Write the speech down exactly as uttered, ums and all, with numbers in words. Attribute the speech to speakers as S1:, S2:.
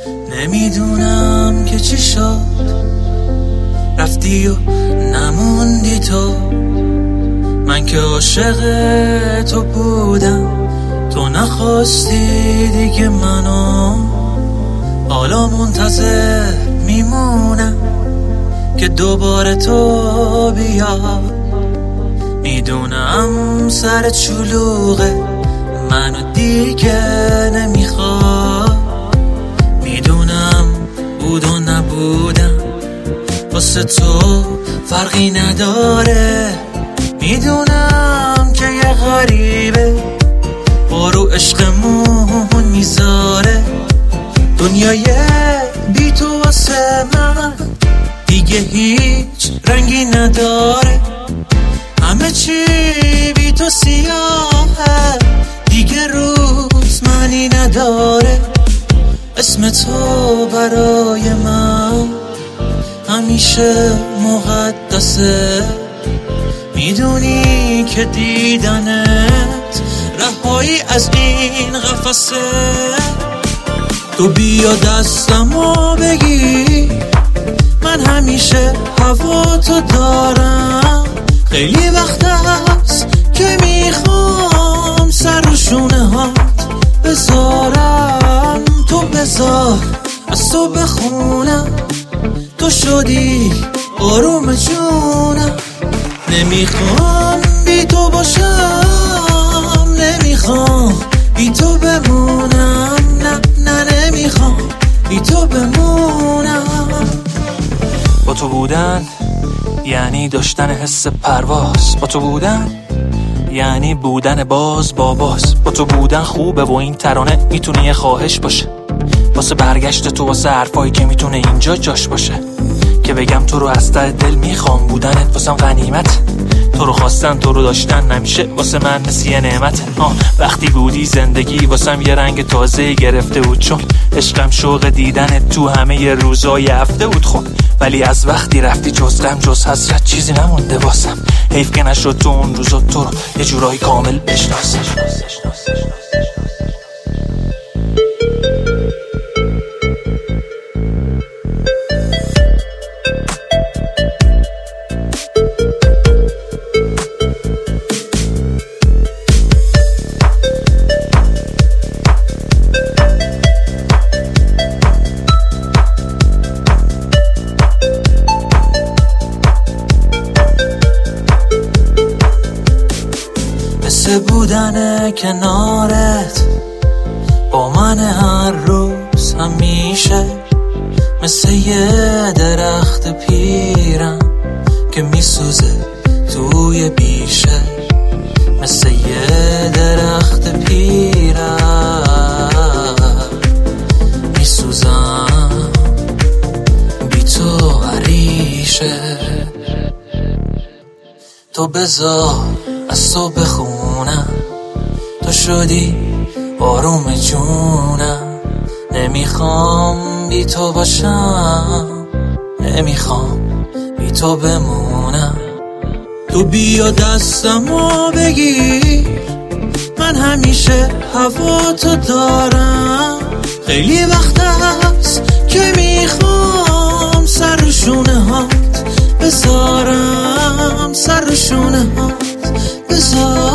S1: نمیدونم که چی شد، رفتی و نموندی تو. من که عاشق تو بودم، تو نخواستی دیگه منو. حالا منتظر میمونم که دوباره تو بیا. میدونم سر چلوغه منو دیگه نمیخواد. میدونم بود و نبودم واسه تو فرقی نداره. میدونم که یه غریبه با رو عشقمون میذاره. دنیای بی تو واسه من دیگه هیچ رنگی نداره. همه چی بی تو سیاهه، دیگه روز معنی نداره. اسم تو برای من همیشه مقدسه. میدونی که دیدنت رهایی از این قفسه. تو بیا دستمو بگیر، من همیشه هوا تو دارم. خیلی وقت هست که میخوام سر رو شونه هات بذارم. تو بذار از تو بخونم، تو شدی آروم جونم. نمیخوام بی تو باشم، نمیخوام بی تو بمونم. نه نه نمیخوام بی تو بمونم.
S2: با تو بودن یعنی داشتن حس پرواز. با تو بودن یعنی بودن باز با باز. با تو بودن خوبه و این ترانه میتونه یه خواهش باشه واسه برگشت تو، واسه حرفایی که میتونه اینجا جاش باشه. که بگم تو رو از ته دل میخوام، بودنت واسم غنیمت. تو رو خواستن تو رو داشتن نمیشه واسه من مثل یه نعمت. آه وقتی بودی زندگی واسم یه رنگ تازه گرفته بود، چون عشقم شوق دیدنت تو همه ی روزای هفته بود. خب ولی از وقتی رفتی جز غم جز حسرت چیزی نمونده واسم. حیف که نشد تو اون روزا تو رو یه جورایی کامل بشناسم.
S1: مثل بودن کنارت با من هر روز همیشه. مثل یه درخت پیرم که میسوزه توی بیشه. مثل یه درخت پیرم میسوزم بی تو عریشه. تو بذار از تو بخونم، تو شدی آروم جونم. نمیخوام بی تو باشم، نمیخوام بی تو بمونم. تو بیا دستمو بگیر، من همیشه هوا تو دارم. خیلی وقت هست که میخوام سر رو شونه هات بذارم. سر رو شونه هات بذارم.